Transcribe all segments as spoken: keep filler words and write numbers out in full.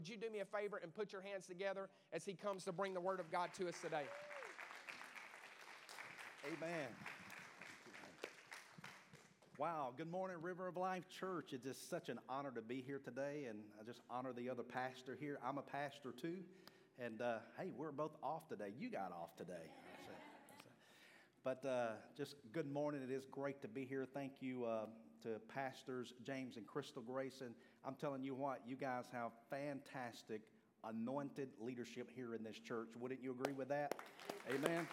Would you do me a favor and put your hands together as he comes to bring the Word of God to us today? Amen. Wow, good morning, River of Life Church. It's just such an honor to be here today, and I just honor the other pastor here. I'm a pastor too, and uh, hey, we're both off today. You got off today. That's it. That's it. But uh, just good morning. It is great to be here. Thank you uh, to Pastors James and Crystal Grayson. I'm telling you what, you guys have fantastic, anointed leadership here in this church. Wouldn't you agree with that? Amen.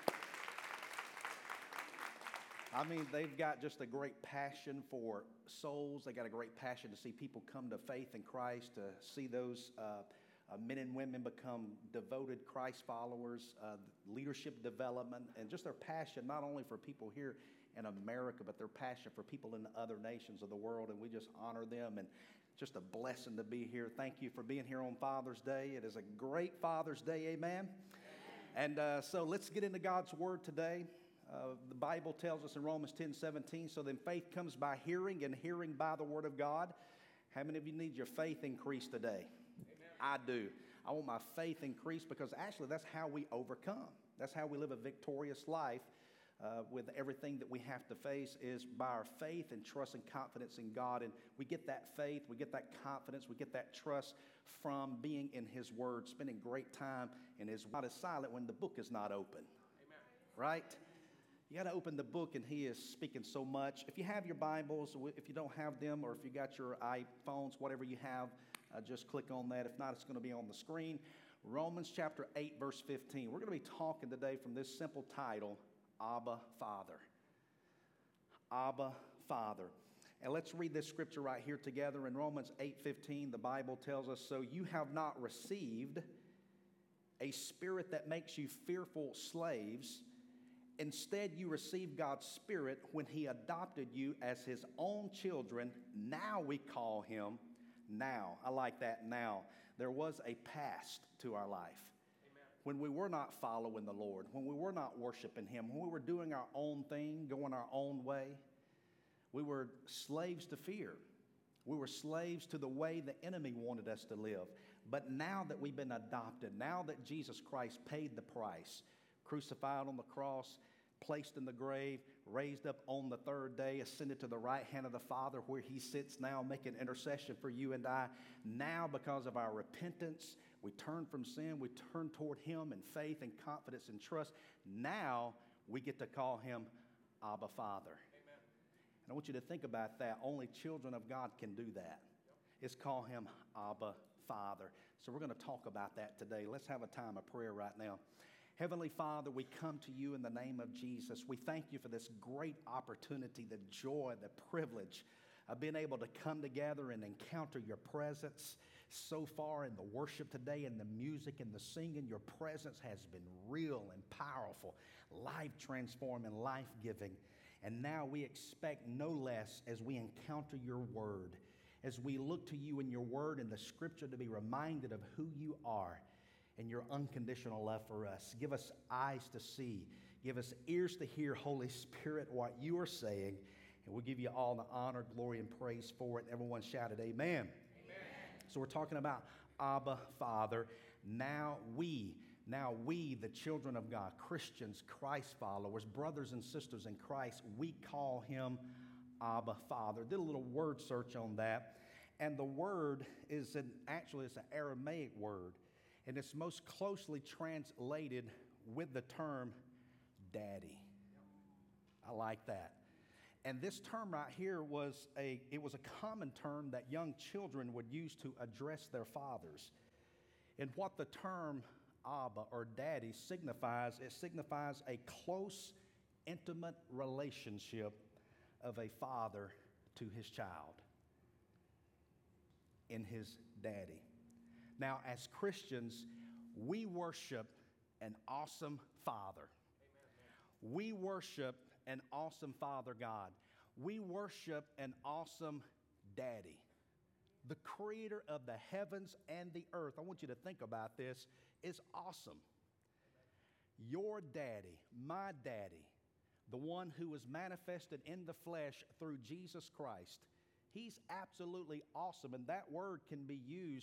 I mean, they've got just a great passion for souls. They got a great passion to see people come to faith in Christ, to see those uh, uh, men and women become devoted Christ followers, uh, leadership development, and just their passion not only for people here in America, but their passion for people in other nations of the world. And we just honor them, and just a blessing to be here. Thank you for being here on Father's Day. It is a great Father's Day, amen? And uh, so let's get into God's Word today. Uh, the Bible tells us in Romans ten seventeen, so then faith comes by hearing, and hearing by the Word of God. How many of you need your faith increased today? Amen. I do. I want my faith increased because actually that's how we overcome. That's how we live a victorious life uh, with everything that we have to face is by our faith and trust and confidence in God. And we get that faith, we get that confidence, we get that trust from being in His Word, spending great time in His Word. God is silent when the book is not open. Amen. Right? You got to open the book, and He is speaking so much. If you have your Bibles, if you don't have them, or if you got your iPhones, whatever you have, uh, just click on that. If not, it's going to be on the screen. Romans chapter eight, verse fifteen. We're going to be talking today from this simple title, Abba, Father. Abba, Father. And let's read this scripture right here together. In Romans eight fifteen, the Bible tells us, so you have not received a spirit that makes you fearful slaves. Instead, you received God's Spirit when He adopted you as His own children. Now we call Him now. I like that, now. There was a past to our life. Amen. When we were not following the Lord, when we were not worshiping Him, when we were doing our own thing, going our own way, we were slaves to fear. We were slaves to the way the enemy wanted us to live. But now that we've been adopted, now that Jesus Christ paid the price, crucified on the cross, placed in the grave, raised up on the third day, ascended to the right hand of the Father where He sits now making intercession for you and I. Now, because of our repentance, we turn from sin, we turn toward Him in faith and confidence and trust. Now, we get to call Him Abba, Father. Amen. And I want you to think about that. Only children of God can do that. Yep. Is call Him Abba, Father. So we're going to talk about that today. Let's have a time of prayer right now. Heavenly Father, we come to You in the name of Jesus. We thank You for this great opportunity, the joy, the privilege of being able to come together and encounter Your presence. So far in the worship today and the music and the singing, Your presence has been real and powerful, life-transforming, life-giving. And now we expect no less as we encounter Your Word, as we look to You in Your Word and the Scripture to be reminded of who You are and Your unconditional love for us. Give us eyes to see. Give us ears to hear, Holy Spirit, what You are saying. And we'll give You all the honor, glory, and praise for it. And everyone shouted, amen. Amen. So we're talking about Abba, Father. Now we, now we, the children of God, Christians, Christ followers, brothers and sisters in Christ, we call Him Abba, Father. Did a little word search on that. And the word is an, actually it's an Aramaic word. And it's most closely translated with the term daddy. I like that. And this term right here was a, it was a common term that young children would use to address their fathers. And what the term Abba or daddy signifies, it signifies a close, intimate relationship of a father to his child in his daddy. Now, as Christians, we worship an awesome Father. Amen. We worship an awesome Father God. We worship an awesome Daddy, the creator of the heavens and the earth. I want you to think about this. It's awesome. Your daddy, my daddy, the one who was manifested in the flesh through Jesus Christ, He's absolutely awesome. And that word can be used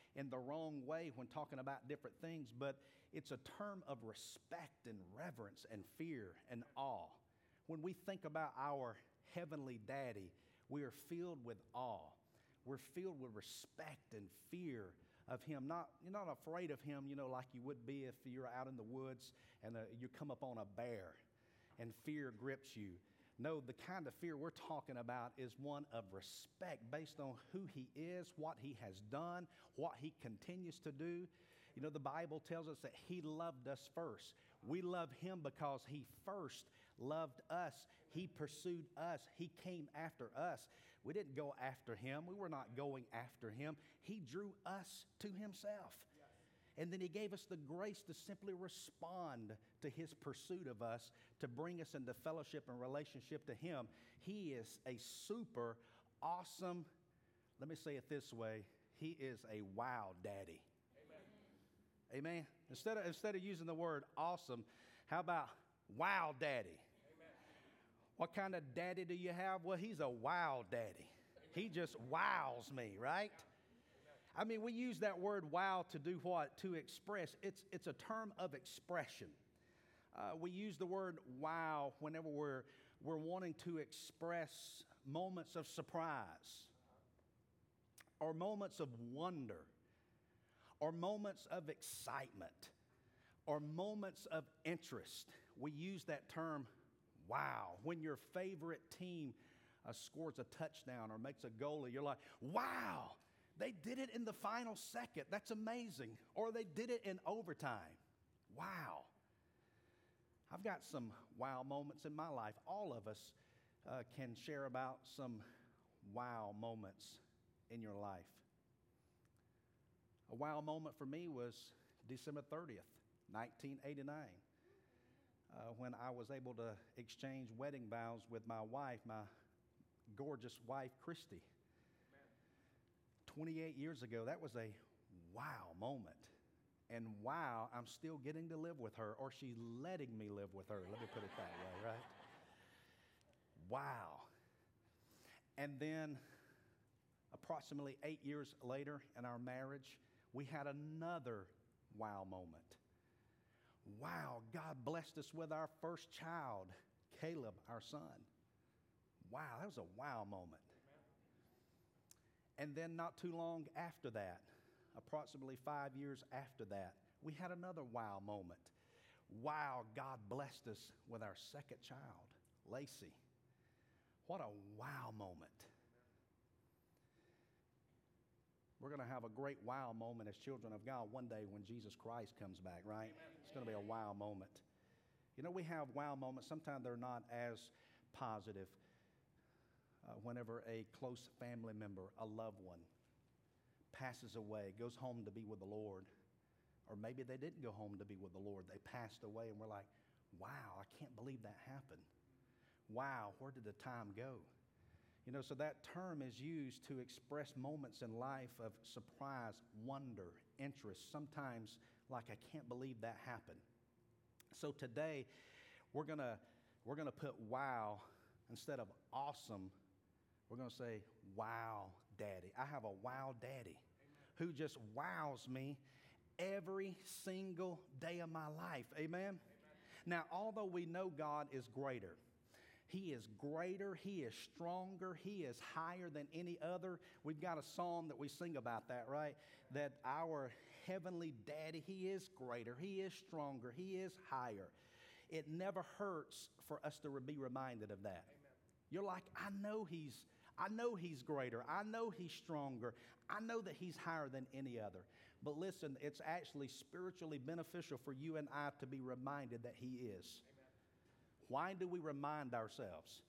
in the wrong way when talking about different things, but it's a term of respect and reverence and fear and awe. When we think about our heavenly daddy, we are filled with awe. We're filled with respect and fear of him. Not, you're not afraid of him, you know, like you would be if you're out in the woods and uh, you come upon a bear and fear grips you. No, the kind of fear we're talking about is one of respect based on who he is, what he has done, what he continues to do. You know, the Bible tells us that he loved us first. We love him because he first loved us. He pursued us. He came after us. We didn't go after him. We were not going after him. He drew us to himself. And then he gave us the grace to simply respond to his pursuit of us, to bring us into fellowship and relationship to him. He is a super awesome, let me say it this way, he is a wow daddy. Amen. Amen. Instead of, instead of using the word awesome, how about wow daddy? Amen. What kind of daddy do you have? Well, he's a wow daddy. He just wows me, right? I mean, we use that word wow to do what? To express. It's, it's a term of expression. Uh, we use the word wow whenever we're, we're wanting to express moments of surprise or moments of wonder or moments of excitement or moments of interest. We use that term wow. When your favorite team uh, scores a touchdown or makes a goal, you're like, wow. They did it in the final second. That's amazing. Or they did it in overtime. Wow. I've got some wow moments in my life. All of us uh, can share about some wow moments in your life. A wow moment for me was December thirtieth, nineteen eighty-nine, uh, when I was able to exchange wedding vows with my wife, my gorgeous wife, Christy. twenty-eight years ago, that was a wow moment. And wow, I'm still getting to live with her, or she's letting me live with her. Let me put it that way, right? Wow. And then approximately eight years later in our marriage, we had another wow moment. Wow, God blessed us with our first child, Caleb, our son. Wow, that was a wow moment. And then not too long after that, approximately five years after that, we had another wow moment. Wow, God blessed us with our second child, Lacey. What a wow moment. We're going to have a great wow moment as children of God one day when Jesus Christ comes back, right? It's going to be a wow moment. You know, we have wow moments. Sometimes they're not as positive. Uh, whenever a close family member, a loved one, passes away, goes home to be with the Lord, or maybe they didn't go home to be with the Lord, they passed away, and we're like, wow, I can't believe that happened. Wow, where did the time go? You know, so that term is used to express moments in life of surprise, wonder, interest, sometimes like, I can't believe that happened. So today, we're gonna, we're gonna put wow instead of awesome. We're going to say, wow, daddy. I have a wow daddy. Amen. Who just wows me every single day of my life. Amen? Amen? Now, although we know God is greater, he is greater, he is stronger, he is higher than any other. We've got a psalm that we sing about that, right? That our heavenly daddy, he is greater, he is stronger, he is higher. It never hurts for us to be reminded of that. Amen. You're like, I know he's I know he's greater. I know he's stronger. I know that he's higher than any other. But listen, it's actually spiritually beneficial for you and I to be reminded that he is. Amen. Why do we remind ourselves?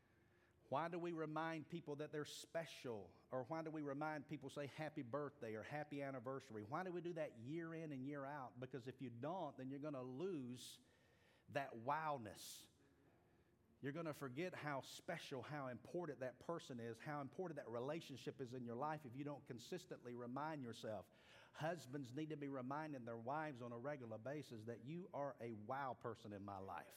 Why do we remind people that they're special? Or why do we remind people, say, happy birthday or happy anniversary? Why do we do that year in and year out? Because if you don't, then you're going to lose that wowness. You're going to forget how special, how important that person is, how important that relationship is in your life if you don't consistently remind yourself. Husbands need to be reminding their wives on a regular basis that you are a wow person in my life.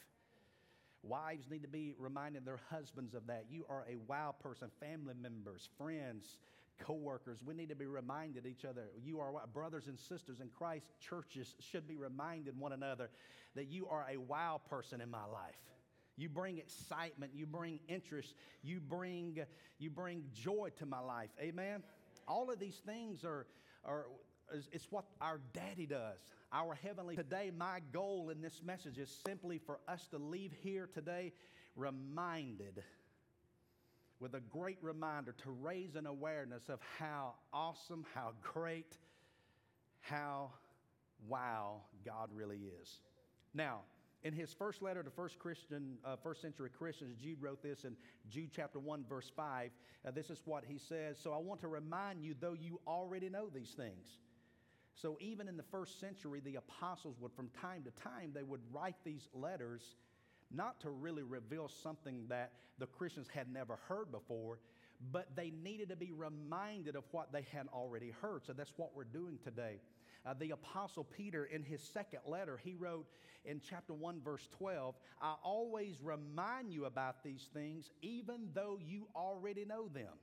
Wives need to be reminding their husbands of that. You are a wow person. Family members, friends, co-workers. We need to be reminded each other. You are what? Brothers and sisters in Christ. Churches should be reminded one another that you are a wow person in my life. You bring excitement. You bring interest. You bring, you bring joy to my life. Amen? All of these things are, are it's what our daddy does. Our heavenly. Today, my goal in this message is simply for us to leave here today reminded, with a great reminder to raise an awareness of how awesome, how great, how wow God really is. Now, in his first letter to first Christian, uh, first century Christians, Jude wrote this in Jude chapter one, verse five. Uh, this is what he says. So I want to remind you, though you already know these things. So even in the first century, the apostles would, from time to time, they would write these letters not to really reveal something that the Christians had never heard before, but they needed to be reminded of what they had already heard. So that's what we're doing today. Uh, the Apostle Peter, in his second letter, he wrote in chapter one, verse twelve, I always remind you about these things, even though you already know them.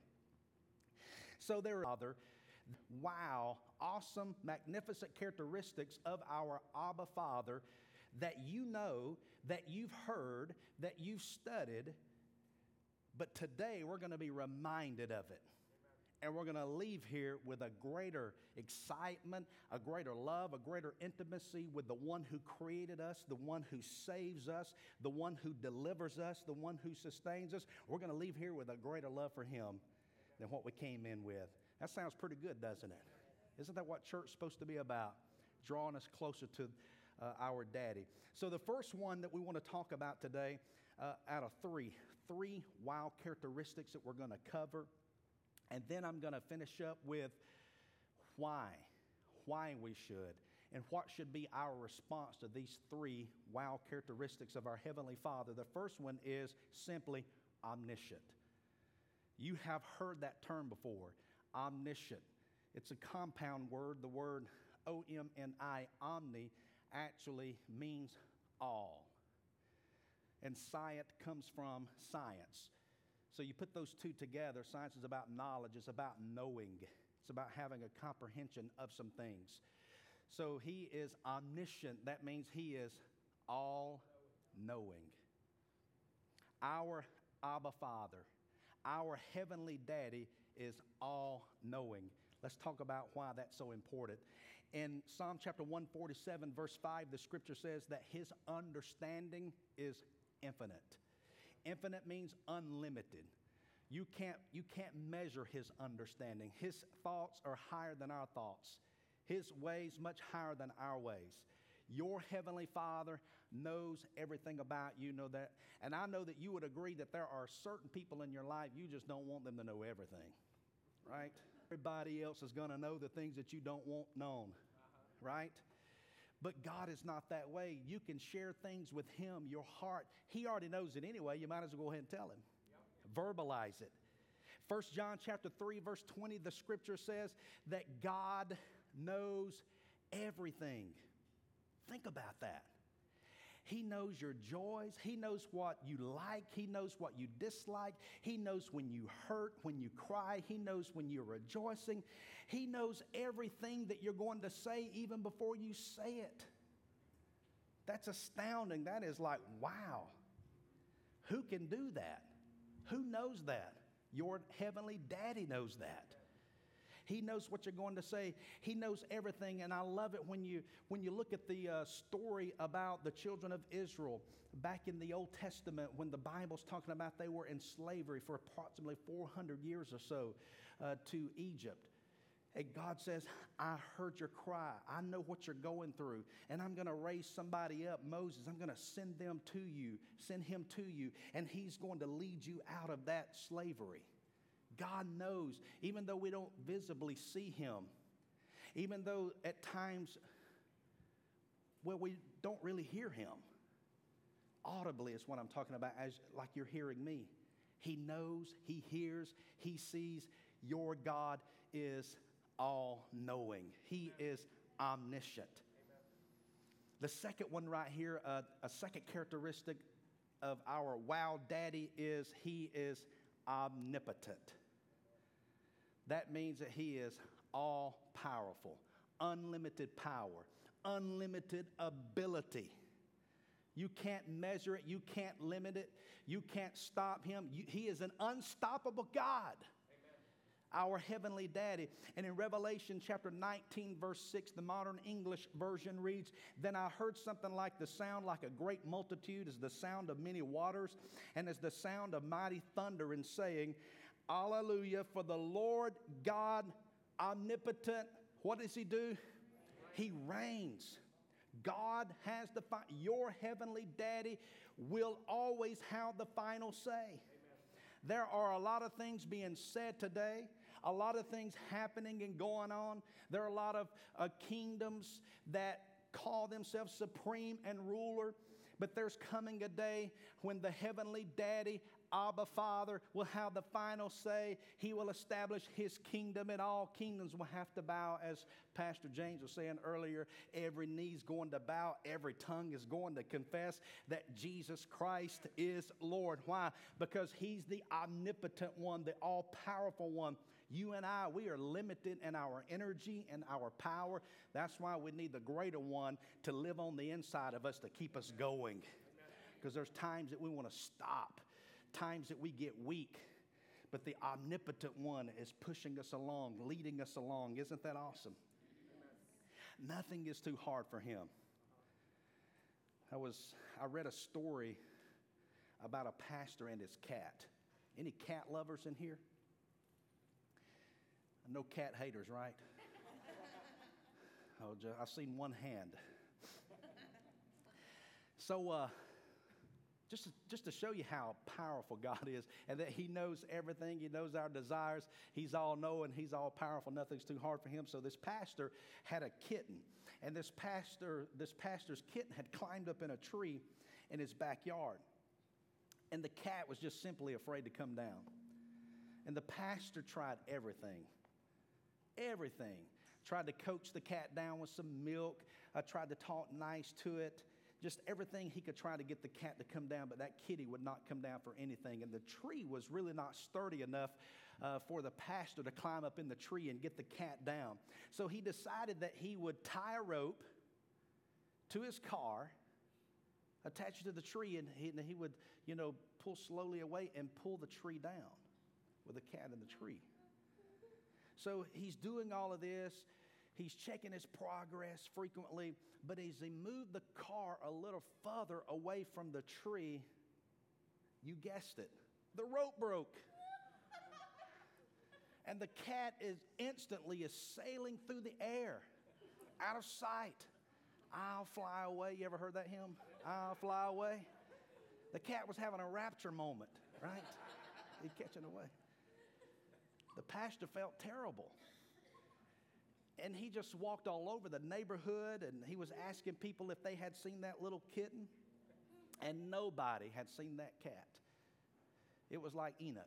So there are other wow, awesome, magnificent characteristics of our Abba Father that you know, that you've heard, that you've studied, but today we're going to be reminded of it. And we're going to leave here with a greater excitement, a greater love, a greater intimacy with the one who created us, the one who saves us, the one who delivers us, the one who sustains us. We're going to leave here with a greater love for him than what we came in with. That sounds pretty good, doesn't it? Isn't that what church is supposed to be about? Drawing us closer to uh, our daddy. So the first one that we want to talk about today, uh, out of three, three wow characteristics that we're going to cover. And then I'm going to finish up with why, why we should, and what should be our response to these three wow characteristics of our Heavenly Father. The first one is simply omniscient. You have heard that term before. Omniscient. It's a compound word. The word O M N I, omni, actually means all. And scient comes from science. So you put those two together. Science is about knowledge. It's about knowing. It's about having a comprehension of some things. So he is omniscient. That means he is all-knowing. Our Abba Father, our heavenly daddy, is all-knowing. Let's talk about why that's so important. In Psalm chapter one forty-seven, verse five, the scripture says that his understanding is infinite. Infinite means unlimited. You can't, you can't measure his understanding. His thoughts are higher than our thoughts. His ways much higher than our ways. Your heavenly Father knows everything about you. Know that, and I know that you would agree that there are certain people in your life you just don't want them to know everything, right? Everybody else is going to know the things that you don't want known, uh-huh. right? But God is not that way. You can share things with him, your heart. He already knows it anyway. You might as well go ahead and tell him. Yep. Verbalize it. First John chapter three, verse twenty, the scripture says that God knows everything. Think about that. He knows your joys. He knows what you like. He knows what you dislike. He knows when you hurt, when you cry. He knows when you're rejoicing. He knows everything that you're going to say even before you say it. That's astounding. That is like, wow. Who can do that? Who knows that? Your heavenly daddy knows that. He knows what you're going to say. He knows everything. And I love it when you when you look at the uh, story about the children of Israel back in the Old Testament, when the Bible's talking about they were in slavery for approximately four hundred years or so uh, to Egypt. And God says, I heard your cry. I know what you're going through. And I'm going to raise somebody up, Moses. I'm going to send them to you, send him to you. And he's going to lead you out of that slavery. God knows, even though we don't visibly see him, even though at times, well, we don't really hear him. Audibly is what I'm talking about, as like you're hearing me. He knows, he hears, he sees. Your God is all-knowing. He is omniscient. The second one right here, uh, a second characteristic of our wow daddy is he is omnipotent. That means that he is all powerful, unlimited power, unlimited ability. You can't measure it. You can't limit it. You can't stop him. You, he is an unstoppable God. Our heavenly daddy. And in Revelation chapter nineteen, verse six, the modern English version reads, "Then I heard something like the sound like a great multitude, as the sound of many waters, and as the sound of mighty thunder, and saying, Alleluia, for the Lord God omnipotent." What does he do? He reigns. God has the fi- your heavenly daddy will always have the final say. Amen. There are a lot of things being said today, a lot of things happening and going on. There are a lot of uh, kingdoms that call themselves supreme and ruler, but there's coming a day when the heavenly daddy, Abba Father, will have the final say. He will establish his kingdom, and all kingdoms will have to bow. As Pastor James was saying earlier, every knee's going to bow, every tongue is going to confess that Jesus Christ is Lord. Why? Because he's the omnipotent one, the all-powerful one. You and I, we are limited in our energy and our power. That's why we need the greater one to live on the inside of us to keep us going. Because there's times that we want to stop, times that we get weak, but the omnipotent one is pushing us along, leading us along. Isn't that awesome? Amen. Nothing is too hard for him. I was I read a story about a pastor and his cat. Any cat lovers in here? No cat haters, right? Oh, I've seen one hand. So, uh, Just to, just to show you how powerful God is and that he knows everything. He knows our desires. He's all-knowing. He's all-powerful. Nothing's too hard for him. So this pastor had a kitten. And this pastor, this pastor's kitten had climbed up in a tree in his backyard. And the cat was just simply afraid to come down. And the pastor tried everything. Everything. Tried to coax the cat down with some milk. I tried to talk nice to it. Just everything he could try to get the cat to come down, but that kitty would not come down for anything. And the tree was really not sturdy enough uh, for the pastor to climb up in the tree and get the cat down. So he decided that he would tie a rope to his car, attach it to the tree, and he, and he would, you know, pull slowly away and pull the tree down with the cat in the tree. So he's doing all of this. He's checking his progress frequently, but as he moved the car a little further away from the tree, you guessed it, the rope broke. And the cat is instantly is sailing through the air, out of sight. I'll fly away. You ever heard that hymn? I'll fly away. The cat was having a rapture moment, right? He's catching away. The pastor felt terrible. And he just walked all over the neighborhood, and he was asking people if they had seen that little kitten. And nobody had seen that cat. It was like Enoch.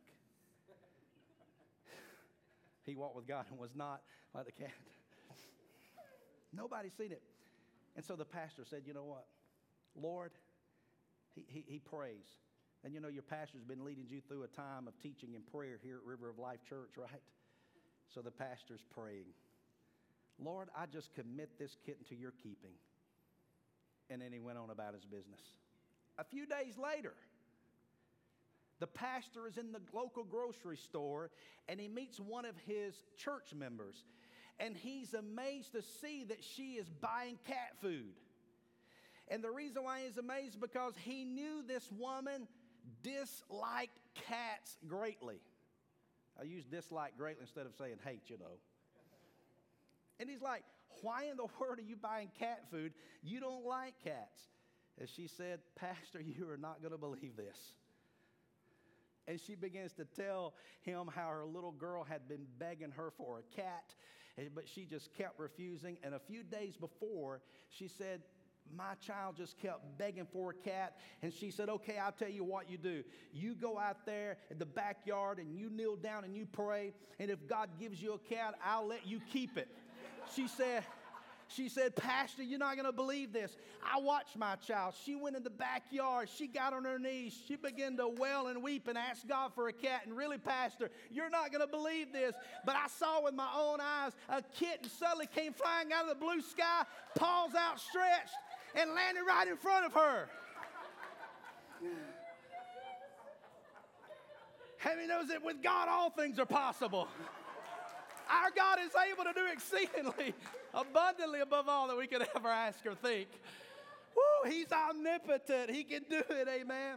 He walked with God and was not like the cat. Nobody's seen it. And so the pastor said, you know what? Lord, he, he, he prays. And you know, your pastor's been leading you through a time of teaching and prayer here at River of Life Church, right? So the pastor's praying. Lord, I just commit this kitten to your keeping. And then he went on about his business. A few days later, the pastor is in the local grocery store, and he meets one of his church members. And he's amazed to see that she is buying cat food. And the reason why he's amazed is because he knew this woman disliked cats greatly. I use dislike greatly instead of saying hate, you know. And he's like, why in the world are you buying cat food? You don't like cats. And she said, Pastor, you are not going to believe this. And she begins to tell him how her little girl had been begging her for a cat, but she just kept refusing. And a few days before, she said, my child just kept begging for a cat. And she said, okay, I'll tell you what you do. You go out there in the backyard and you kneel down and you pray. And if God gives you a cat, I'll let you keep it. She said, She said, Pastor, you're not going to believe this. I watched my child. She went in the backyard. She got on her knees. She began to wail and weep and ask God for a cat. And really, Pastor, you're not going to believe this, but I saw with my own eyes a kitten suddenly came flying out of the blue sky, paws outstretched, and landed right in front of her. How many knows that with God all things are possible? Our God is able to do exceedingly abundantly above all that we could ever ask or think. Woo, he's omnipotent. He can do it, amen.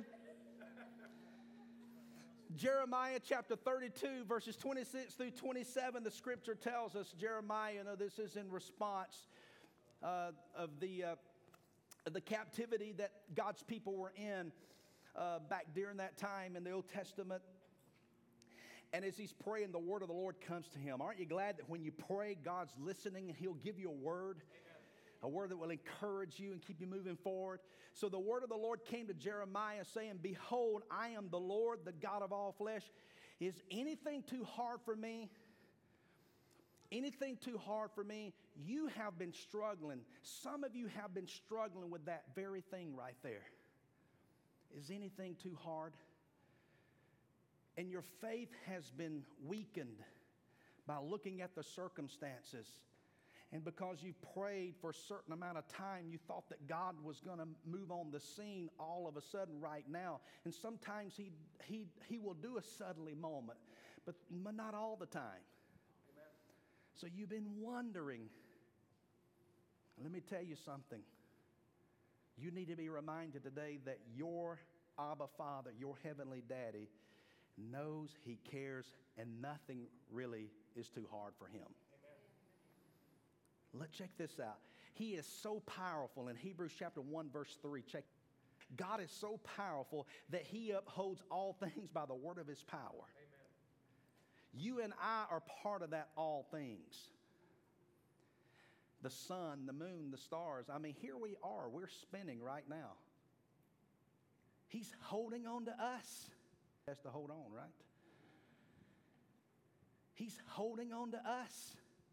Jeremiah chapter thirty-two, verses twenty-six through twenty-seven, the scripture tells us, Jeremiah, you know, this is in response uh, of the, uh, the captivity that God's people were in uh, back during that time in the Old Testament. And as he's praying, the word of the Lord comes to him. Aren't you glad that when you pray, God's listening and he'll give you a word? Amen. A word that will encourage you and keep you moving forward. So the word of the Lord came to Jeremiah saying, Behold, I am the Lord, the God of all flesh. Is anything too hard for me? Anything too hard for me? You have been struggling. Some of you have been struggling with that very thing right there. Is anything too hard? And your faith has been weakened by looking at the circumstances. And because you prayed for a certain amount of time, you thought that God was going to move on the scene all of a sudden right now. And sometimes he, he, he will do a suddenly moment, but not all the time. Amen. So you've been wondering. Let me tell you something. You need to be reminded today that your Abba Father, your heavenly Daddy, knows, he cares, and nothing really is too hard for him. Amen. Let's check this out. He is so powerful in Hebrews chapter one, verse three. Check. God is so powerful that he upholds all things by the word of his power. Amen. You and I are part of that all things. The sun, the moon, the stars. I mean, here we are. We're spinning right now. He's holding on to us. Has to hold on, right? He's holding on to us.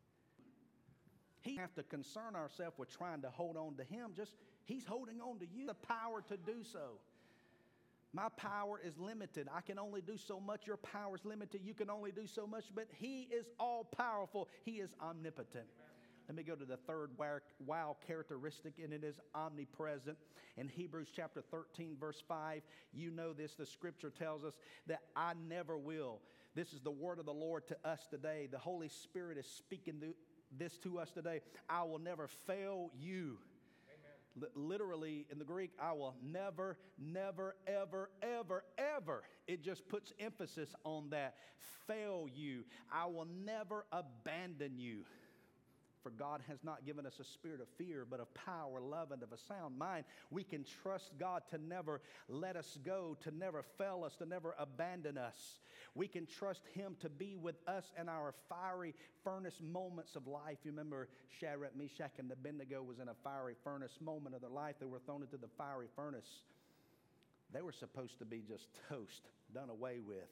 He have to concern ourselves with trying to hold on to him. Just he's holding on to you. The power to do so. My power is limited. I can only do so much. Your power is limited. You can only do so much. But he is all powerful. He is omnipotent. Amen. Let me go to the third wow characteristic, and it is omnipresent. In Hebrews chapter thirteen, verse five, you know this, the scripture tells us that I never will. This is the word of the Lord to us today. The Holy Spirit is speaking this to us today. I will never fail you. Amen. L- literally, in the Greek, I will never, never, ever, ever, ever. It just puts emphasis on that. Fail you. I will never abandon you. For God has not given us a spirit of fear, but of power, love, and of a sound mind. We can trust God to never let us go, to never fail us, to never abandon us. We can trust him to be with us in our fiery furnace moments of life. You remember Shadrach, Meshach, and Abednego was in a fiery furnace moment of their life. They were thrown into the fiery furnace. They were supposed to be just toast, done away with.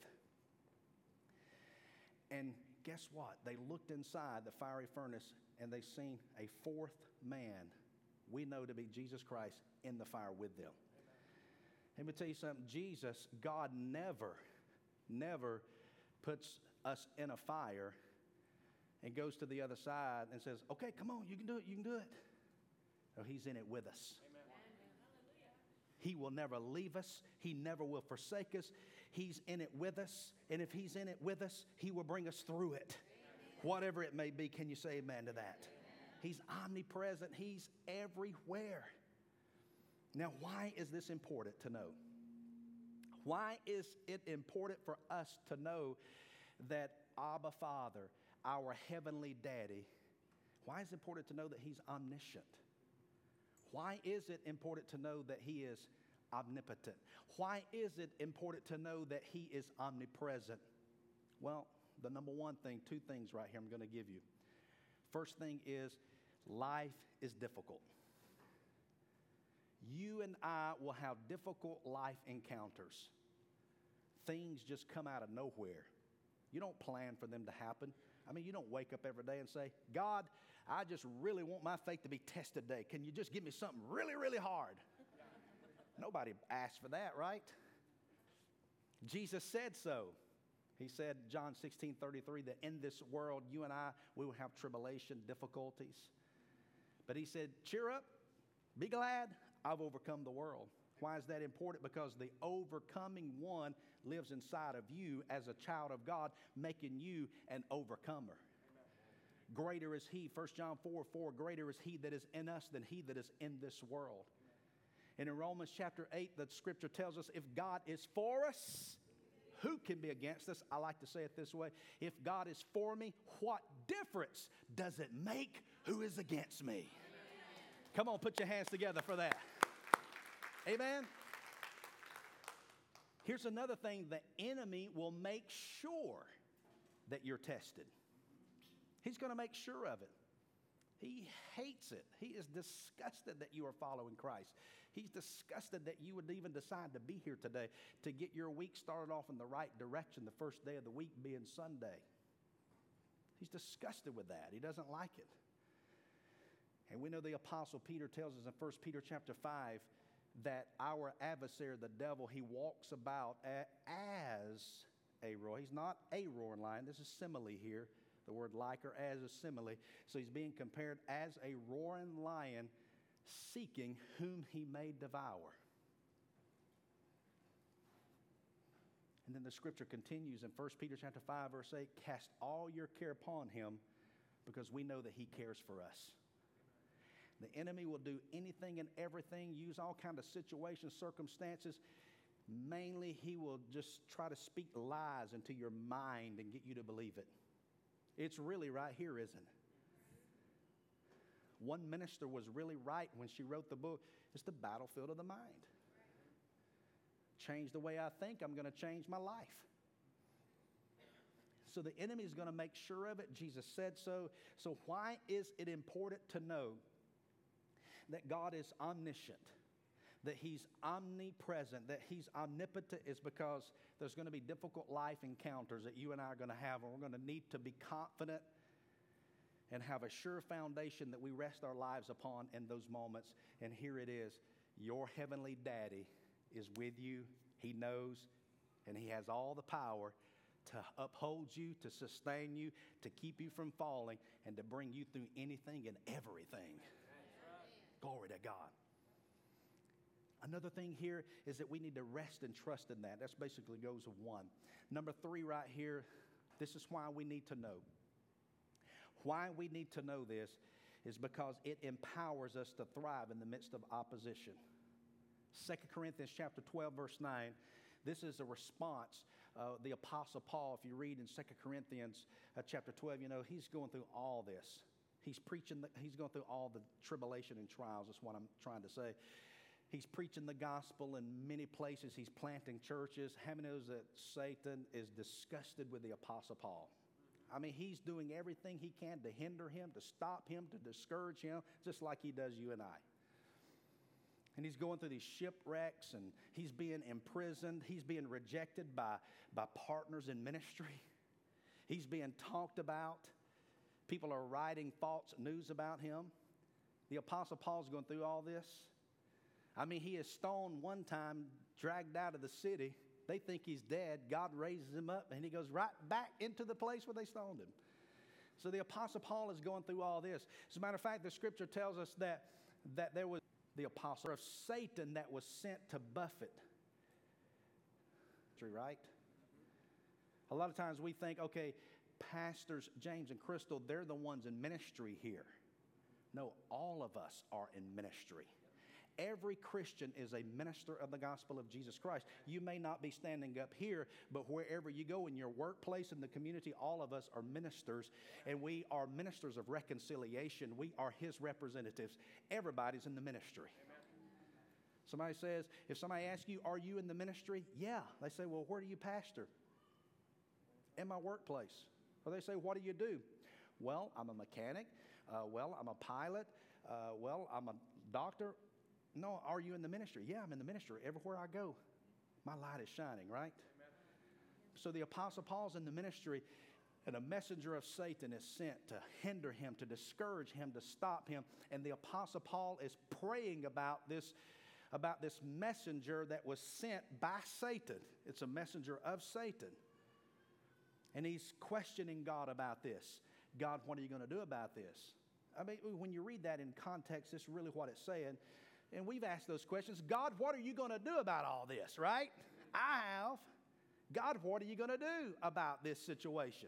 And guess what? They looked inside the fiery furnace and they seen a fourth man we know to be Jesus Christ in the fire with them. Amen. Let me tell you something. Jesus, God never, never puts us in a fire and goes to the other side and says, okay, come on, you can do it, you can do it. No, he's in it with us. Amen. He will never leave us. He never will forsake us. He's in it with us. And if he's in it with us, he will bring us through it. Whatever it may be, can you say amen to that? Amen. He's omnipresent. He's everywhere. Now, why is this important to know? Why is it important for us to know that Abba Father, our heavenly Daddy, why is it important to know that he's omniscient? Why is it important to know that he is omnipotent? Why is it important to know that he is omnipresent? Well, the number one thing, two things right here I'm going to give you. First thing is life is difficult. You and I will have difficult life encounters. Things just come out of nowhere. You don't plan for them to happen. I mean, you don't wake up every day and say, God, I just really want my faith to be tested today. Can you just give me something really, really hard? Nobody asked for that, right? Jesus said so. He said, John sixteen thirty-three, that in this world, you and I, we will have tribulation, difficulties. But he said, cheer up, be glad, I've overcome the world. Why is that important? Because the overcoming one lives inside of you as a child of God, making you an overcomer. Amen. Greater is he, First John four four, greater is he that is in us than he that is in this world. And in Romans chapter eight, the scripture tells us, if God is for us, who can be against us? I like to say it this way. If God is for me, what difference does it make who is against me? Amen. Come on, put your hands together for that. Amen. Here's another thing. The enemy will make sure that you're tested. He's going to make sure of it. He hates it. He is disgusted that you are following Christ. He's disgusted that you would even decide to be here today to get your week started off in the right direction, the first day of the week being Sunday. He's disgusted with that. He doesn't like it. And we know the Apostle Peter tells us in First Peter chapter five that our adversary, the devil, he walks about as a roar. He's not a roaring lion. This is simile here. The word like or as is simile. So he's being compared as a roaring lion, seeking whom he may devour. And then the scripture continues in First Peter chapter five, verse eight, cast all your care upon him because we know that he cares for us. The enemy will do anything and everything, use all kinds of situations, circumstances. Mainly, he will just try to speak lies into your mind and get you to believe it. It's really right here, isn't it? One minister was really right when she wrote the book. It's the battlefield of the mind. Change the way I think, I'm going to change my life. So the enemy is going to make sure of it. Jesus said so. So why is it important to know that God is omniscient, that he's omnipresent, that he's omnipotent? Is because there's going to be difficult life encounters that you and I are going to have, and we're going to need to be confident and have a sure foundation that we rest our lives upon in those moments. And here it is. Your heavenly daddy is with you. He knows, and he has all the power to uphold you, to sustain you, to keep you from falling, and to bring you through anything and everything. Glory to God. Another thing here is that we need to rest and trust in that. That's basically goes of one. Number three right here, this is why we need to know. Why we need to know this is because it empowers us to thrive in the midst of opposition. Second Corinthians chapter twelve, verse nine, this is a response. Uh, the Apostle Paul, if you read in Second Corinthians uh, chapter twelve, you know, he's going through all this. He's preaching, the, he's going through all the tribulation and trials, is what I'm trying to say. He's preaching the gospel in many places. He's planting churches. How many knows that Satan is disgusted with the Apostle Paul? I mean, he's doing everything he can to hinder him, to stop him, to discourage him, just like he does you and I. And he's going through these shipwrecks, and he's being imprisoned. He's being rejected by, by partners in ministry. He's being talked about. People are writing false news about him. The Apostle Paul's going through all this. I mean, he is stoned one time, dragged out of the city. They think he's dead. God raises him up, and he goes right back into the place where they stoned him. So the Apostle Paul is going through all this. As a matter of fact, the scripture tells us that, that there was the apostle of Satan that was sent to buffet. True, right? A lot of times we think, okay, pastors James and Crystal, they're the ones in ministry here. No, all of us are in ministry. Every Christian is a minister of the gospel of Jesus Christ. You may not be standing up here, but wherever you go in your workplace, in the community, all of us are ministers, and we are ministers of reconciliation. We are his representatives. Everybody's in the ministry. Amen. Somebody says, if somebody asks you, are you in the ministry? Yeah. They say, well, where do you pastor? In my workplace. Or they say, what do you do? Well, I'm a mechanic. Uh, well, I'm a pilot. Uh, well, I'm a doctor. No, are you in the ministry? Yeah, I'm in the ministry. Everywhere I go, my light is shining, right? Amen. So the Apostle Paul's in the ministry, And a messenger of Satan is sent to hinder him, to discourage him, to stop him. And the Apostle Paul is praying about this, about this messenger that was sent by Satan. It's a messenger of Satan. And he's questioning God about this. God, what are you going to do about this? I mean, when you read that in context, this is really what it's saying. And we've asked those questions. God, what are you going to do about all this, right? I have. God, what are you going to do about this situation?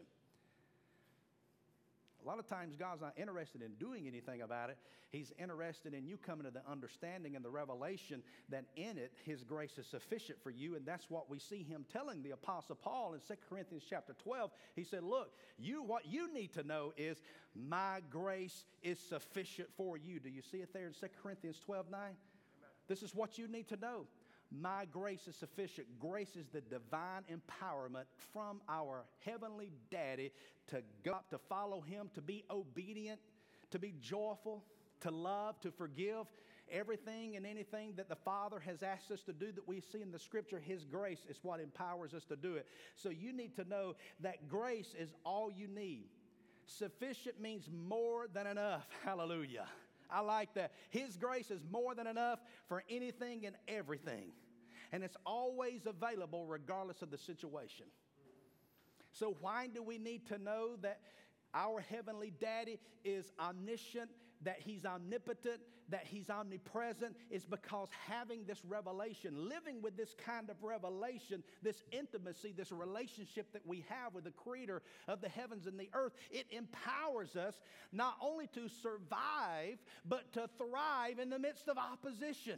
A lot of times God's not interested in doing anything about it. He's interested in you coming to the understanding and the revelation that in it His grace is sufficient for you. And that's what we see Him telling the Apostle Paul in Second Corinthians chapter twelve. He said, look, you what you need to know is my grace is sufficient for you. Do you see it there in Second Corinthians twelve nine? This is what you need to know. My grace is sufficient. Grace is the divine empowerment from our heavenly daddy to go, to follow him, to be obedient, to be joyful, to love, to forgive. Everything and anything that the Father has asked us to do that we see in the Scripture, His grace is what empowers us to do it. So you need to know that grace is all you need. Sufficient means more than enough. Hallelujah. I like that. His grace is more than enough for anything and everything. And it's always available regardless of the situation. So why do we need to know that our heavenly daddy is omniscient, that he's omnipotent, that he's omnipresent? Is because having this revelation, living with this kind of revelation, this intimacy, this relationship that we have with the creator of the heavens and the earth, it empowers us not only to survive, but to thrive in the midst of opposition.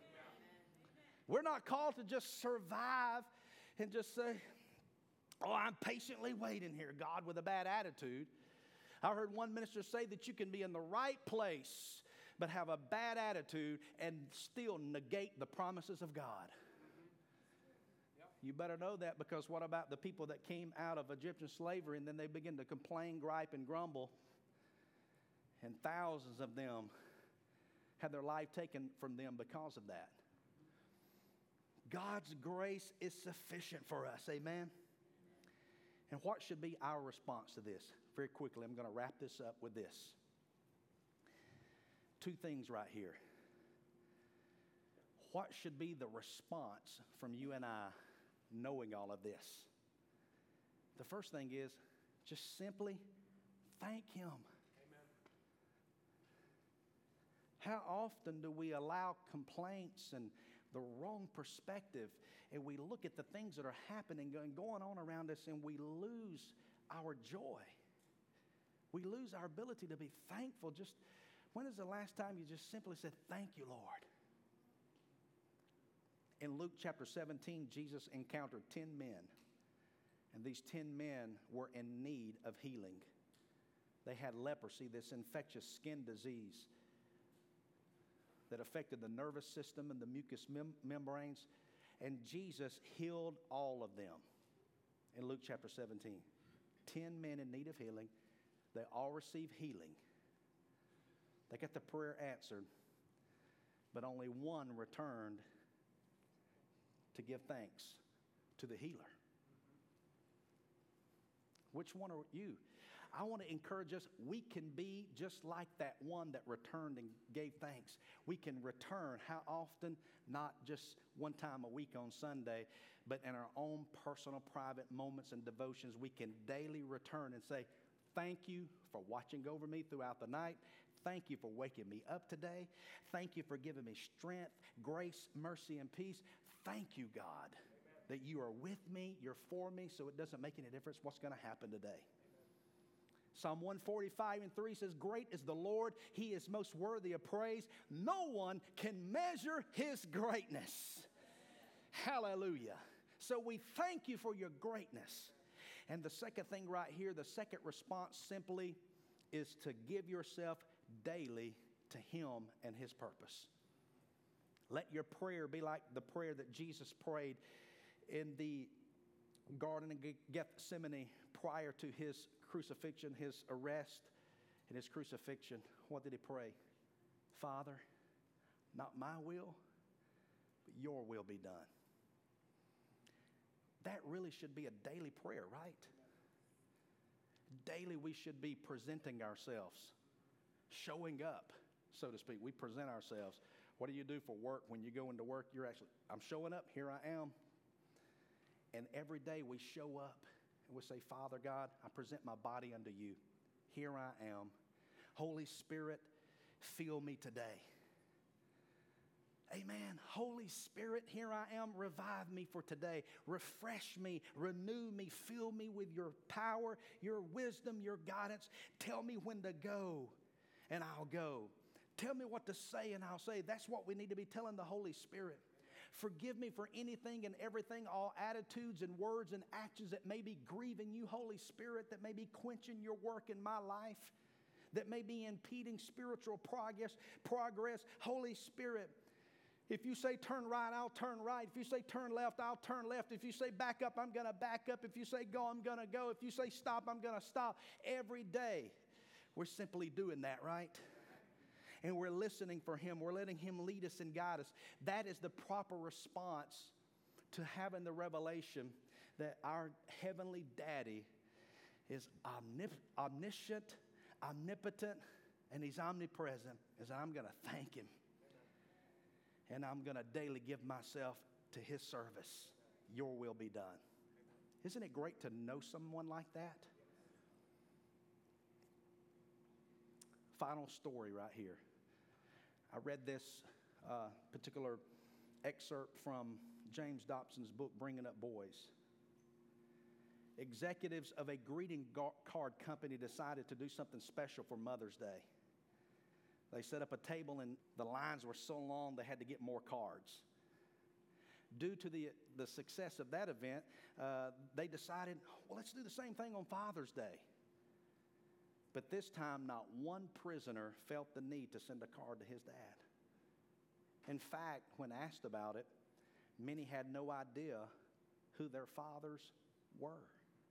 We're not called to just survive and just say, oh, I'm patiently waiting here, God, with a bad attitude. I heard one minister say that you can be in the right place but have a bad attitude and still negate the promises of God. Mm-hmm. Yep. You better know that, because what about the people that came out of Egyptian slavery and then they begin to complain, gripe, and grumble, and thousands of them had their life taken from them because of that? God's grace is sufficient for us. Amen? And what should be our response to this? Very quickly, I'm going to wrap this up with this. Two things right here. What should be the response from you and I knowing all of this? The first thing is just simply thank Him. Amen. How often do we allow complaints and the wrong perspective, and we look at the things that are happening and going on around us, and we lose our joy? We lose our ability to be thankful. Just when is the last time you just simply said, thank you, Lord? In Luke chapter seventeen, Jesus encountered ten men, and these ten men were in need of healing. They had leprosy, this infectious skin disease that affected the nervous system and the mucous mem- membranes, and Jesus healed all of them in Luke chapter seventeen. Ten men in need of healing. They all received healing. They got the prayer answered, but only one returned to give thanks to the healer. Which one are you? I want to encourage us, we can be just like that one that returned and gave thanks. We can return. How often? Not just one time a week on Sunday, but in our own personal, private moments and devotions, we can daily return and say, thank you for watching over me throughout the night. Thank you for waking me up today. Thank you for giving me strength, grace, mercy, and peace. Thank you, God, Amen. That you are with me, you're for me, so it doesn't make any difference what's going to happen today. Amen. Psalm one forty-five and three says, great is the Lord. He is most worthy of praise. No one can measure His greatness. Hallelujah. So we thank you for your greatness. And the second thing right here, the second response simply is to give yourself daily to Him and His purpose. Let your prayer be like the prayer that Jesus prayed in the Garden of Gethsemane prior to His crucifixion, His arrest, and His crucifixion. What did He pray? Father, not my will, but your will be done. That really should be a daily prayer, right? Daily we should be presenting ourselves, showing up, so to speak. We present ourselves. What do you do for work when you go into work? You're actually, I'm showing up, here I am. And every day we show up and we say, Father God, I present my body unto you. Here I am. Holy Spirit, fill me today. Amen. Holy Spirit, here I am. Revive me for today. Refresh me, renew me, fill me with your power, your wisdom, your guidance. Tell me when to go, and I'll go. Tell me what to say, and I'll say. That's what we need to be telling the Holy Spirit. Forgive me for anything and everything, all attitudes and words and actions that may be grieving you, Holy Spirit, that may be quenching your work in my life, that may be impeding spiritual progress. Progress. Holy Spirit, if you say turn right, I'll turn right. If you say turn left, I'll turn left. If you say back up, I'm going to back up. If you say go, I'm going to go. If you say stop, I'm going to stop. Every day, we're simply doing that, right? And we're listening for Him. We're letting Him lead us and guide us. That is the proper response to having the revelation that our Heavenly Daddy is omnip- omniscient, omnipotent, and He's omnipresent. Is I'm going to thank Him. And I'm going to daily give myself to His service. Your will be done. Isn't it great to know someone like that? Final story right here. I read this uh, particular excerpt from James Dobson's book, Bringing Up Boys. Executives of a greeting card company decided to do something special for Mother's Day. They set up a table, and the lines were so long they had to get more cards. Due to the, the success of that event, uh, they decided, well, let's do the same thing on Father's Day. But this time, not one prisoner felt the need to send a card to his dad. In fact, when asked about it, many had no idea who their fathers were.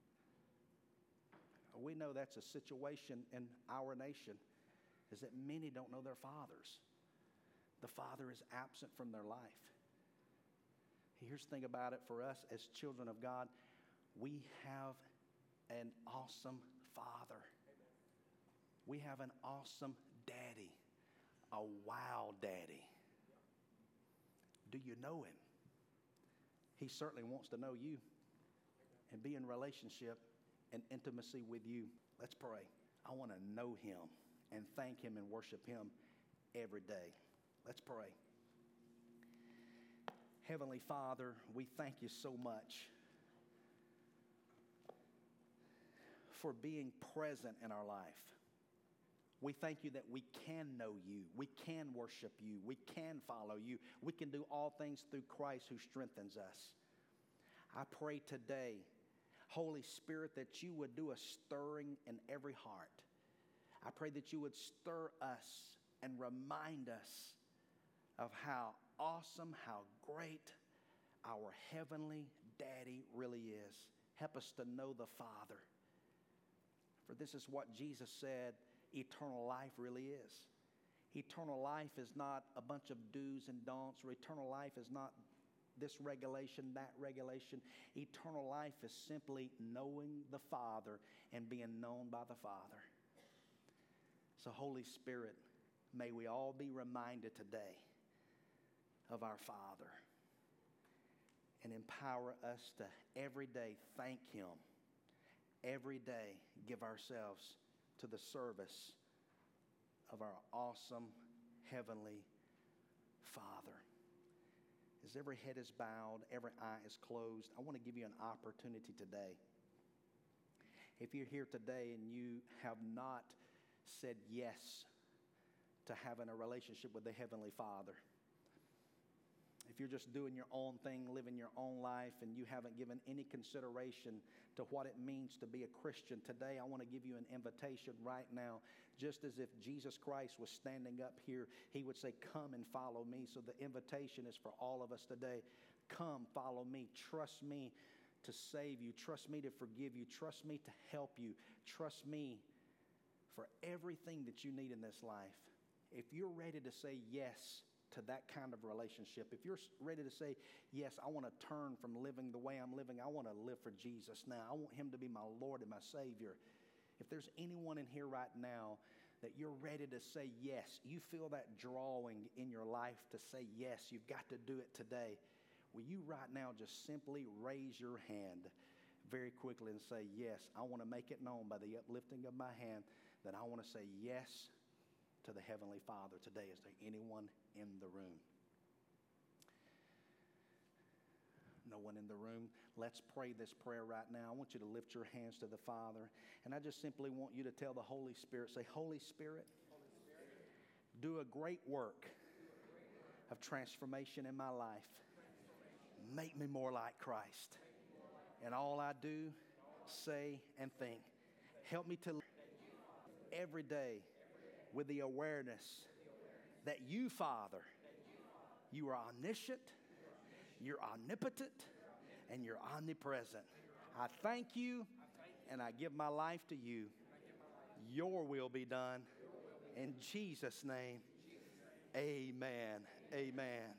We know that's a situation in our nation, is that many don't know their fathers. The father is absent from their life. Here's the thing about it for us as children of God. We have an awesome Father. We have an awesome Daddy, a wow Daddy. Do you know Him? He certainly wants to know you and be in relationship and intimacy with you. Let's pray. I want to know Him and thank Him and worship Him every day. Let's pray. Heavenly Father, we thank you so much for being present in our life. We thank you that we can know you, we can worship you, we can follow you. We can do all things through Christ who strengthens us. I pray today, Holy Spirit, that you would do a stirring in every heart. I pray that you would stir us and remind us of how awesome, how great our Heavenly Daddy really is. Help us to know the Father. For this is what Jesus said eternal life really is. Eternal life is not a bunch of do's and don'ts, or eternal life is not this regulation, that regulation. Eternal life is simply knowing the Father and being known by the Father. So Holy Spirit, may we all be reminded today of our Father and empower us to every day thank Him. Every day give ourselves to the service of our awesome Heavenly Father. As every head is bowed, every eye is closed, I want to give you an opportunity today. If you're here today and you have not said yes to having a relationship with the Heavenly Father, if you're just doing your own thing, living your own life, and you haven't given any consideration to what it means to be a Christian, today I want to give you an invitation right now. Just as if Jesus Christ was standing up here, He would say, come and follow me. So the invitation is for all of us today. Come, follow me. Trust me to save you. Trust me to forgive you. Trust me to help you. Trust me for everything that you need in this life. If you're ready to say yes to that kind of relationship, if you're ready to say, yes, I want to turn from living the way I'm living, I want to live for Jesus now, I want Him to be my Lord and my Savior. If there's anyone in here right now that you're ready to say yes, you feel that drawing in your life to say yes, you've got to do it today, will you right now just simply raise your hand very quickly and say, yes, I want to make it known by the uplifting of my hand that I want to say yes to the Heavenly Father today. Is there anyone in the room? No one in the room. Let's pray this prayer right now. I want you to lift your hands to the Father. And I just simply want you to tell the Holy Spirit, say, Holy Spirit, Holy Spirit, do a great work of transformation in my life. Make me more like Christ. In all I do, say, and think. Help me to live every day with the awareness that you, Father, you are omniscient, you're omnipotent, and you're omnipresent. I thank you, and I give my life to you. Your will be done. In Jesus' name, amen. Amen.